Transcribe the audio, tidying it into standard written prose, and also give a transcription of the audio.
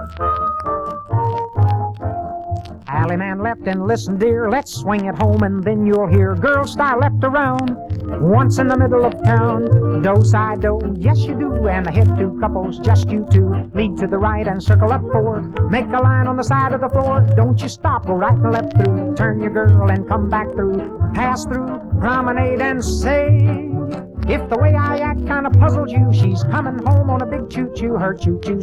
Alley man left and listen, dear, let's swing it home and then you'll hear girl style left around. Once in the middle of town, do side do, yes you do, and the head two couples, just you two. Lead to the right and circle up four. Make a line on the side of the floor. Don't you stop, go right and left through. Turn your girl and come back through. Pass through, promenade and say, if the way I act kind of puzzles you, she's coming home on a big choo-choo, her choo-choo.